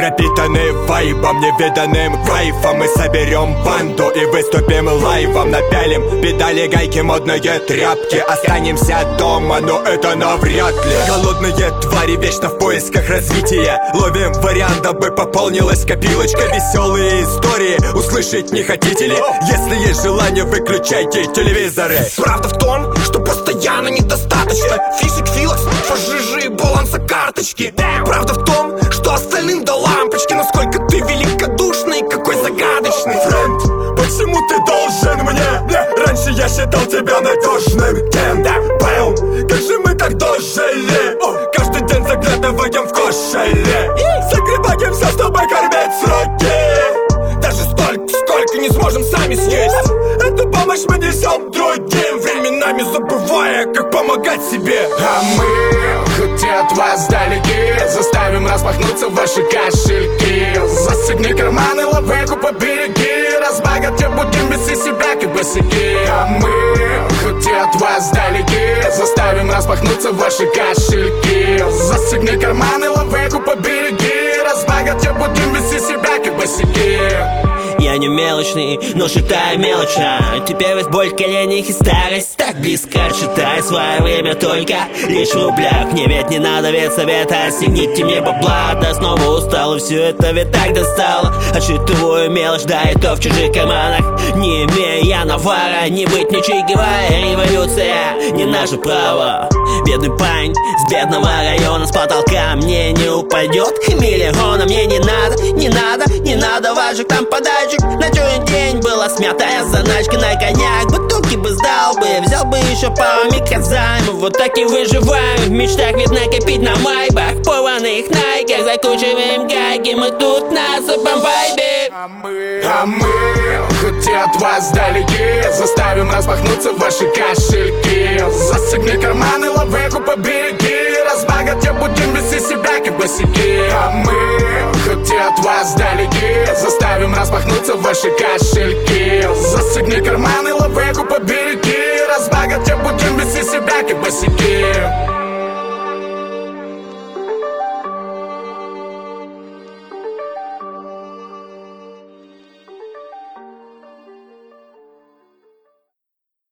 пропитаны вайбом, невиданным кайфом. Мы соберем банду и выступим лайвом. Напялим педали, гайки, модные тряпки. Останемся дома, но это навряд ли. Голодные твари вечно в поисках развития. Ловим вариант, дабы пополнилась копилочка. Веселые истории услышать не хотите ли? Если есть желание, выключайте телевизоры. Правда в том, что постоянно недостаточно фишек, филокс, пожижи, баланса карточки. Правда в том, что остальным до лампочки. Насколько ты великодушный, какой загадочный. Френд, почему ты должен мне? Раньше я считал тебя надежным тем. Бэм, как же мы так дожили? Каждый день заглядываем в кошеле. Загребаем все, чтобы кормить сроки. Даже столько, сколько не сможем сами съесть. Эту помощь мы несем другим, временами забывая, как помогать себе. А мы, хоть от вас далеки, заставим распахнуться ваши кошельки. Застегни карманы, лавеку побереги. Разбогатя будем вести себя, как босяки. А мы, хоть от вас далеки, заставим распахнуться ваши кошельки. Застегни карманы, лавеку побереги. Разбогатя будем вести себя, как босяки. Я не мелочный, но считаю мелочно. Теперь ведь боль в коленях и старость так близко. Считай свое время только лишь в рублях. Мне ведь не надо ведь совета, стегните мне бабла. Да снова устал, и все это ведь так достало. Отсчитываю мелочь, да и то в чужих карманах. Не имея я навара, не быть ни Че Гевара. Революция не наше право. Бедный парень с бедного района, с потолка мне не упадет миллиона. Мне не надо, не надо, не надо ваших там подачек. На черный день была смятая заначка на коньяк. Бутылки бы сдал бы, взял бы еще пару микрозаймов. Вот так и выживаем, в мечтах ведь накопить на майбах. Порванных найках, закручиваем гайки. Мы тут на особом вайбе. А мы, хоть от вас далеки, заставим распахнуться ваши кошельки. Застегни карманы, лавеку побереги. Разбогатя будем вести себя, как босяки. А мы, хоть от вас далеки, заставим распахнуться ваши кошельки. Застегни карманы, лавеку побереги. Разбогатя будем вести себя, как босяки.